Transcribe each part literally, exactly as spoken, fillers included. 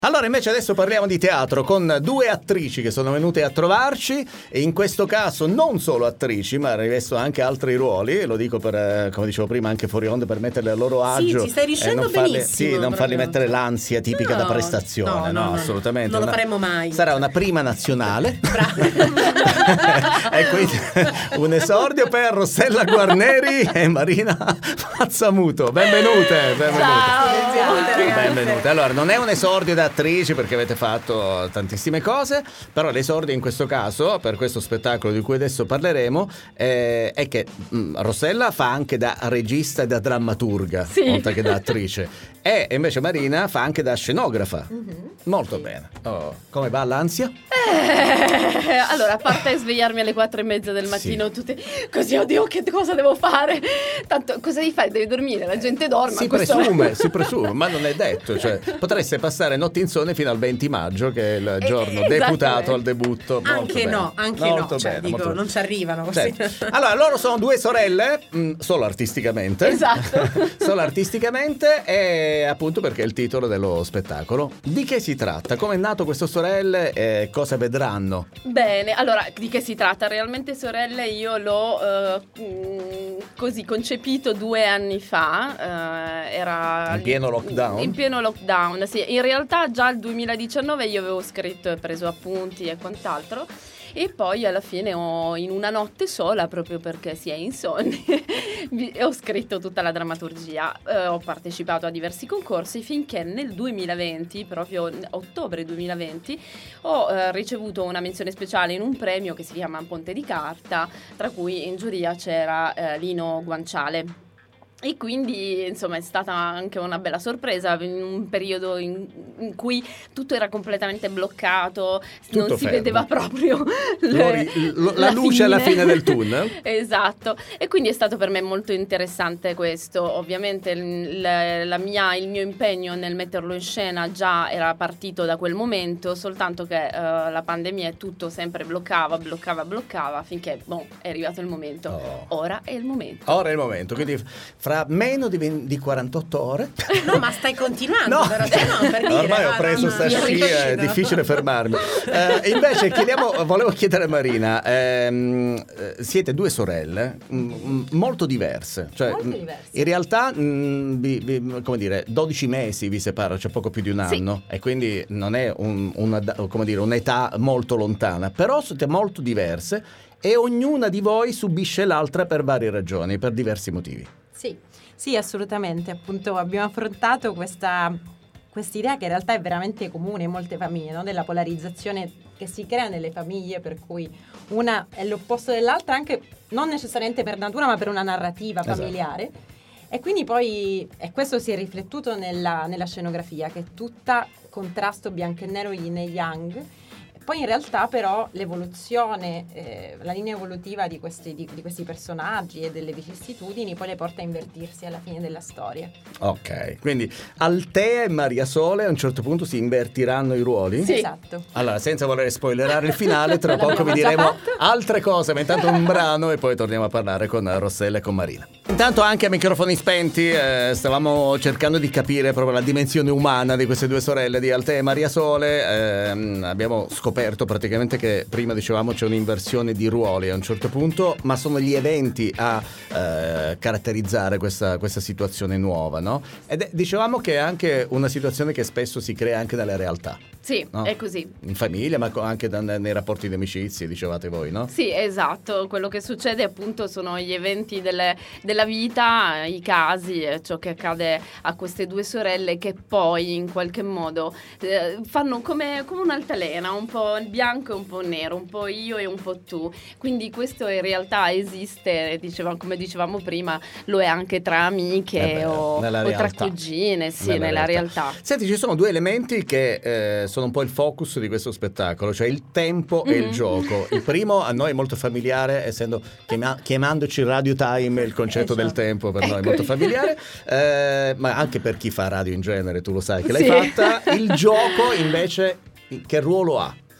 Allora invece adesso parliamo di teatro con due attrici che sono venute a trovarci e in questo caso non solo attrici ma rivestono anche altri ruoli, lo dico per, come dicevo prima, anche fuori onda, per metterle a loro agio. Sì, ci stai riuscendo e non farli, benissimo. Sì, non proprio. farli mettere l'ansia tipica no, da prestazione, no, no, no, no assolutamente. Non lo una, faremo mai. Sarà una prima nazionale. E quindi un esordio per Rossella Guarneri e Marina Mazzamuto. Benvenute, benvenute. Ciao. Benvenute. Allora, non è un esordio da attrici perché avete fatto tantissime cose, però l'esordio in questo caso, per questo spettacolo di cui adesso parleremo, eh, è che mh, Rossella fa anche da regista e da drammaturga, sì, oltre che da attrice, e invece Marina fa anche da scenografa. Mm-hmm. Molto sì. bene. Oh, come va l'ansia? Eh, allora, a parte svegliarmi alle quattro e mezza del mattino, sì. tutte così, oddio, che cosa devo fare? Tanto, cosa devi fare? Devi dormire, la gente dorme. Si presume, si presume, ma non è detto, cioè potreste passare notti insonni fino al venti maggio, che è il giorno deputato al debutto. Anche no, anche molto no, cioè, bene, dico, molto non ci arrivano così. Certo. Allora, loro sono due sorelle, mh, solo artisticamente. Esatto. Solo artisticamente, e appunto perché è il titolo dello spettacolo. Di che si tratta? Come è nato questo Sorelle e cosa vedranno? Bene, allora, di che si tratta? Realmente Sorelle io l'ho uh, così concepito due anni fa, uh, era in pieno lockdown? In pieno lockdown, sì. In realtà già il duemiladiciannove io avevo scritto e preso appunti e quant'altro, e poi alla fine ho, in una notte sola, proprio perché si è insonni, ho scritto tutta la drammaturgia. Eh, ho partecipato a diversi concorsi finché nel duemilaventi, proprio ottobre duemilaventi, ho eh, ricevuto una menzione speciale in un premio che si chiama Ponte di Carta, tra cui in giuria c'era eh, Lino Guanciale. E quindi insomma è stata anche una bella sorpresa in un periodo in, in cui tutto era completamente bloccato, tutto non si fermo. vedeva proprio le, l- la, la luce fine. alla fine del tunnel. Esatto, e quindi è stato per me molto interessante questo. Ovviamente il, la mia, il mio impegno nel metterlo in scena già era partito da quel momento, soltanto che uh, la pandemia tutto sempre bloccava, bloccava, bloccava, finché boh, è arrivato il momento. Oh. Ora è il momento. Ora è il momento, quindi fra meno di, venti, di quarantotto ore. No, ma stai continuando. No, però, cioè, no, per dire, ormai ho ah, preso no, sta no, scia, è difficile fermarmi. Eh, invece chiediamo, volevo chiedere a Marina, ehm, siete due sorelle m- molto diverse, cioè molto diverse. In realtà mh, vi, vi, come dire, dodici mesi vi separa, cioè poco più di un anno, sì. E quindi non è un, una, come dire, un'età molto lontana, però siete molto diverse e ognuna di voi subisce l'altra per varie ragioni, per diversi motivi. Sì, sì, assolutamente. Appunto abbiamo affrontato questa quest'idea che in realtà è veramente comune in molte famiglie, no? Della polarizzazione che si crea nelle famiglie, per cui una è l'opposto dell'altra, anche non necessariamente per natura, ma per una narrativa familiare. Esatto. E quindi poi, e questo si è riflettuto nella, nella scenografia, che è tutta contrasto bianco e nero, yin e yang. Poi in realtà però l'evoluzione, eh, la linea evolutiva di questi, di, di questi personaggi e delle vicissitudini poi le porta a invertirsi alla fine della storia. Ok, quindi Altea e Maria Sole a un certo punto si invertiranno i ruoli? Sì. Esatto. Allora, senza voler spoilerare il finale, tra poco vi diremo altre cose, ma intanto un brano e poi torniamo a parlare con Rossella e con Marina. Intanto anche a microfoni spenti eh, stavamo cercando di capire proprio la dimensione umana di queste due sorelle, di Altea e Maria Sole. Eh, abbiamo scoperto praticamente che prima dicevamo c'è un'inversione di ruoli a un certo punto, ma sono gli eventi a eh, caratterizzare questa, questa situazione nuova, no? Ed è, dicevamo che è anche una situazione che spesso si crea anche dalle realtà. Sì, no? È così. In famiglia, ma anche da, nei rapporti di amicizie, dicevate voi, no? Sì, esatto. Quello che succede appunto sono gli eventi delle, della vita, i casi, ciò che accade a queste due sorelle che poi in qualche modo eh, fanno come, come un'altalena, un po' il bianco e un po' il nero, un po' io e un po' tu. Quindi questo in realtà esiste, diceva, come dicevamo prima, lo è anche tra amiche eh beh, o, o tra cugine, sì, nella, nella realtà. realtà. Senti, ci sono due elementi che eh, sono un po' il focus di questo spettacolo, cioè il tempo mm-hmm. e il gioco. Il primo a noi è molto familiare, essendo chiama, chiamandoci Radio Time, il concetto esatto. del tempo per ecco. noi è molto familiare, eh, ma anche per chi fa radio in genere, tu lo sai che l'hai sì. fatta. Il gioco invece che ruolo ha?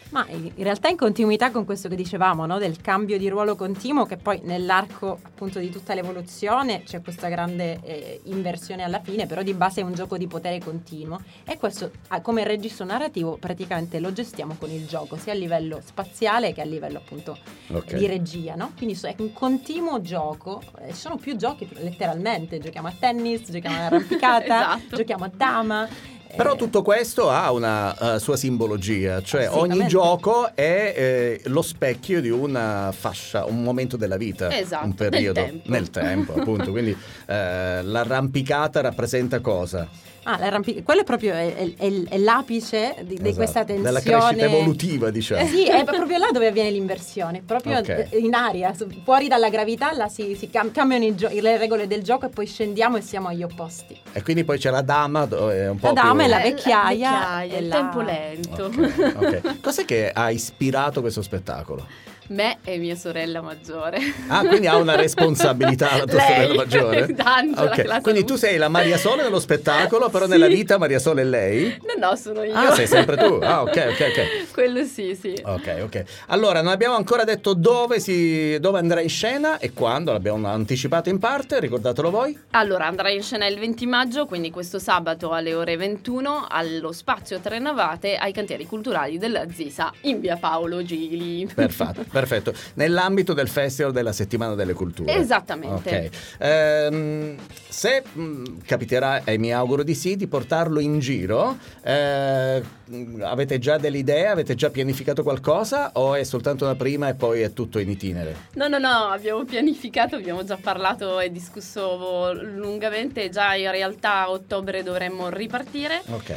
Ma in realtà in continuità con questo che dicevamo, no? Del cambio di ruolo continuo, che poi nell'arco appunto di tutta l'evoluzione c'è questa grande eh, inversione alla fine, però di base è un gioco di potere continuo, e questo ah, come registro narrativo praticamente lo gestiamo con il gioco, sia a livello spaziale che a livello appunto Okay. di regia, no? Quindi è un continuo gioco, eh, ci sono più giochi letteralmente, giochiamo a tennis, giochiamo all'arrampicata, Esatto. giochiamo a dama. Però eh, tutto questo ha una uh, sua simbologia, cioè ogni Assolutamente. gioco è eh, lo specchio di una fascia, un momento della vita, Esatto, un periodo nel tempo. nel tempo, appunto. Quindi eh, l'arrampicata rappresenta cosa? Ah, l'arrampic- quello è proprio è, è- è- è l'apice di, di Esatto. questa tensione. Della crescita evolutiva, diciamo. Eh sì, è proprio là dove avviene l'inversione, proprio Ok. in aria, su- fuori dalla gravità, là si, si cam- cambiano i gio- le regole del gioco e poi scendiamo e siamo agli opposti. E quindi poi c'è la dama, dove è un po' La dama più... è la Eh, vecchiaia vecchiaia, e il la- tempo lento. Ok, ok. Cos'è che ha ispirato questo spettacolo? Me e mia sorella maggiore. Ah, quindi ha una responsabilità la tua Lei, sorella maggiore? Angela, Ok, che la quindi saluto. tu sei la Maria Sole nello spettacolo, però Sì. nella vita Maria Sole è lei? No, no, sono io. Ah, sei sempre tu? Ah, ok, ok, ok. Quello sì, sì. Ok, ok. Allora, non abbiamo ancora detto dove, si, dove andrà in scena e quando, l'abbiamo anticipato in parte, ricordatelo voi. Allora, andrà in scena il venti maggio, quindi questo sabato alle ore ventuno, allo Spazio Tre Navate, ai Cantieri Culturali della Zisa, in via Paolo Gili. Perfetto, perfetto. Nell'ambito del Festival della Settimana delle Culture. Esattamente. Ok. Ehm, se mh, capiterà, e mi auguro di sì, di portarlo in giro, eh, mh, avete già delle idee? Avete già pianificato qualcosa? O è soltanto una prima e poi è tutto in itinere? No, no, no, abbiamo pianificato, abbiamo già parlato e discusso lungamente, già in realtà a ottobre dovremmo ripartire. Ok.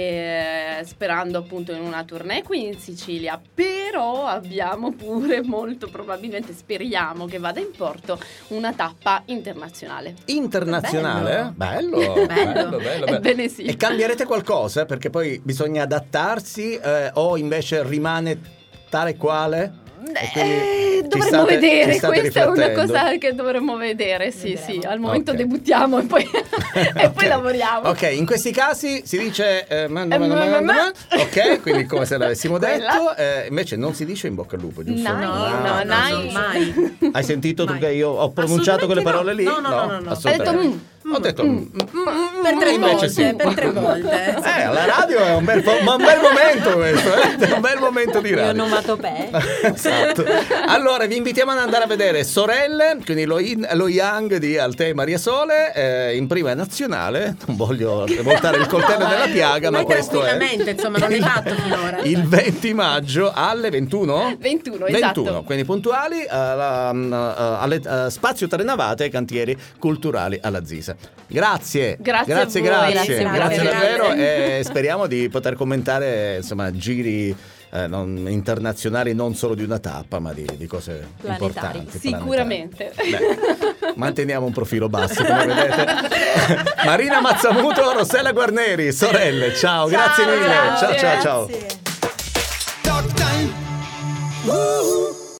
E sperando appunto in una tournée qui in Sicilia, però abbiamo pure molto probabilmente, speriamo che vada in porto, una tappa internazionale. Internazionale? Bello, bello, bello, bello. Ebbene sì. E cambierete qualcosa? Perché poi bisogna adattarsi eh, o invece rimane tale quale? E quindi Eh, ci dovremmo state- vedere, ci state questa è una riflettendo? cosa che dovremmo vedere, sì, Vedremo. sì, al momento Ok. debuttiamo e poi, e poi Ok. lavoriamo. Ok, in questi casi si dice eh, ma- ma- Eh, ma- ma- ma- ma- ma- ok, quindi come se l'avessimo Quella. detto, eh, invece non si dice in bocca al lupo, giusto? Nai, No, Ah, no, no, nai. no, mai. Hai sentito tu Mai. che io ho pronunciato quelle Assolutamente parole lì? no. No, no, no, no, no. assolutamente. Hai detto, Ho detto mm, mm, mm, Per tre invece volte, sì. per tre volte. Eh, alla radio è un bel, po- ma un bel momento questo, eh? È un bel momento di Le radio. onomatopee. Esatto. Allora vi invitiamo ad andare a vedere Sorelle, quindi lo, in- lo Young di Altea e Maria Sole, eh, in prima nazionale. Non voglio voltare il coltello della piaga, ma Vai questo è tranquillamente, insomma, non l'hai fatto finora. il venti maggio alle ventuno? ventuno, ventuno, esatto. quindi puntuali alla, alla- alle uh, Spazio Tre Navate ai Cantieri Culturali alla Zisa. Grazie, Grazie a grazie, voi. grazie, Grazie, grazie grazie. davvero e speriamo di poter commentare insomma giri eh, non- internazionali non solo di una tappa ma di, di cose Planetari. importanti. Sicuramente. planetari. Beh, manteniamo un profilo basso come vedete. Marina Mazzamuto, Rossella Guarneri, Sorelle, ciao, grazie mille, ciao ciao ciao. Grazie.